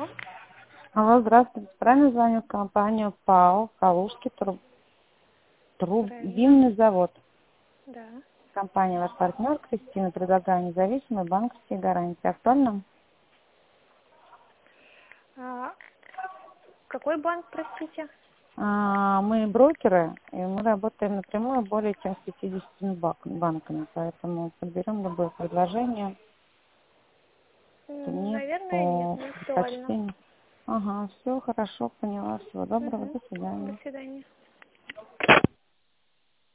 Алло. Алло, здравствуйте. Правильно звоню в компанию ПАО «Калужский Правильно. трубинный завод». Да. Компания «Ваш партнер» Кристина, предлагаю независимые банковские гарантии. Актуально? А, какой банк, простите? Мы брокеры, и мы работаем напрямую более чем с 50 банками, поэтому подберем любое предложение, не Наверное, нет, по не актуально. предпочтению. Ага, все хорошо, поняла. Всего доброго, Угу. до До свидания. свидания.